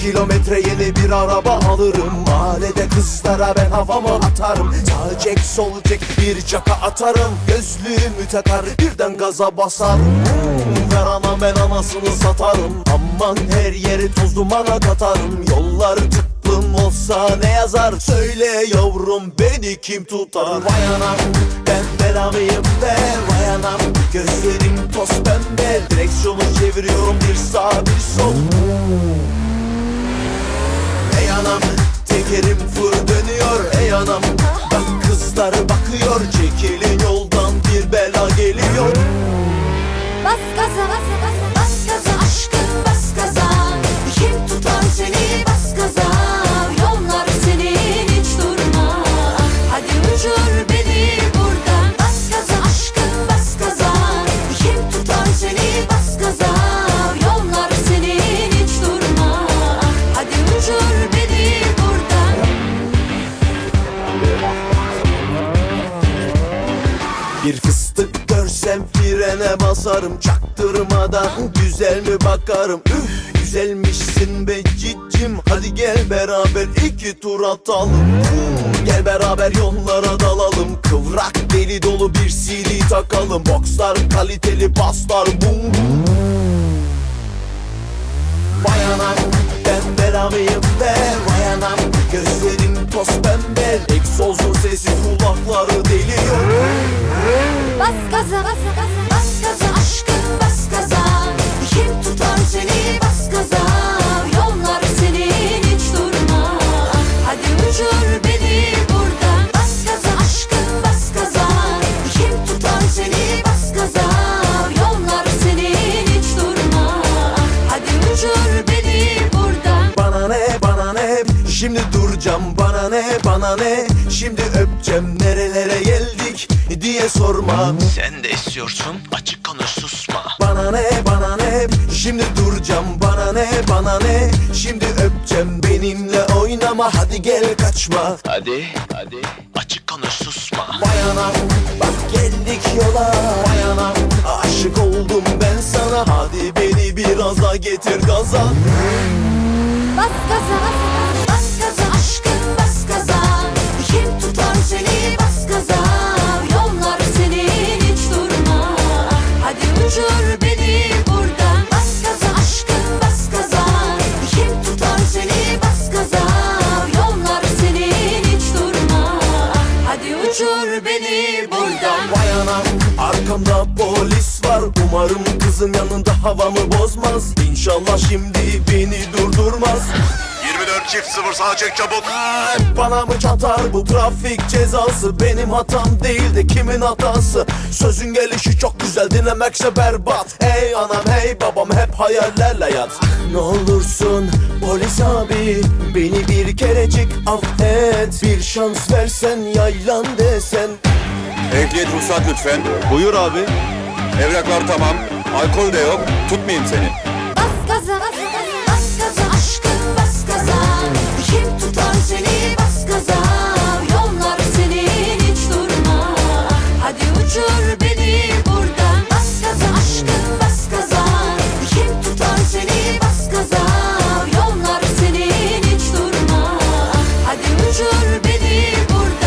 kilometre yeni bir araba alırım. Mahallede kızlara ben havamı atarım. Sağ çek sol çek bir çaka atarım. Gözlüğümü takar birden gaza basarım. Ver ana ben anasını satarım. Aman her yeri toz dumana katarım. Yollar tıklım olsa ne yazar? Söyle yavrum beni kim tutar? Vay anam ben belamıyım be. Vay anam gözlerim toz pembe. Direksiyonu çeviriyorum bir sağ bir sol. Ey anam tekerim fır dönüyor. Ey anam bak kızlar bakıyor. Çekilin yoldan bir bela geliyor. Bas gaza bas gaza bas gaza aşkım bas gaza. Kim tutar seni bas gaza. Yollar senin hiç durma. Hadi uçur beni buradan. Bas gaza aşkım bas gaza. Kim tutar seni bas gaza. Yollar senin hiç durma. Hadi uçur beni buradan. Bir fıstık görsem frene basarım. Çaktırmadan güzel mi bakarım. Üf güzelmişsin be cicim. Hadi gel beraber iki tur atalım. Gel beraber yollara dalalım. Kıvrak deli dolu bir CD takalım. Boxlar kaliteli baslar bum. Vay anam ben belamıyım be. Vay anam gözlerim toz pembe. Egzozun sesi kulakları deliyor. Bas gaza bas gaza bas gaza aşkım bas gaza. Kim tutar seni bas gaza. Yollar senin hiç durma. Hadi uçur beni buradan. Bas gaza aşkım bas gaza. Kim tutar seni bas gaza. Yollar senin hiç durma. Hadi uçur beni buradan. Bana ne bana ne şimdi duracağım. Bana ne bana ne şimdi öpeceğim. Nerelere geldik diye sorma. Sen de istiyorsun açık konuş susma. Bana ne bana ne şimdi duracağım. Bana ne bana ne şimdi öpeceğim. Benimle oynama hadi gel kaçma. Hadi açık konuş susma. Vay anam bak geldik yola. Vay anam aşık oldum ben sana. Hadi beni biraz daha getir gaza. Bas gaza bas gaza aşkım bas gaza. Kim tutar seni bas gaza. Yollar senin hiç durma. Hadi uçur beni buradan. Bas gaza aşkım bas gaza. Kim tutar seni bas gaza. Yollar senin hiç durma. Hadi uçur beni buradan. Vay anam arkamda polis var. Umarım kızın yanında havamı bozmaz. İnşallah şimdi beni durdurmaz. 24-0 sağa çek çabuk. Bana mı çatar bu trafik cezası? Benim hatam değil de kimin hatası? Sözün gelişi çok güzel dinlemekse berbat. Hey anam hey babam hep hayallerle yat. Ne olursun polis abi beni bir kerecik affet. Bir şans versen yaylan desen. Ehliyet ruhsat lütfen. Buyur abi. Evraklar tamam. Alkol de yok. Tutmayayım seni. Bas gaza bas gaza aşkım bas gaza. Kim tutar seni bas gaza. Yollar senin hiç durma. Hadi uçur beni buradan. Bas gaza aşkım bas gaza. Kim tutar seni bas gaza. Yollar senin hiç durma. Hadi uçur beni buradan.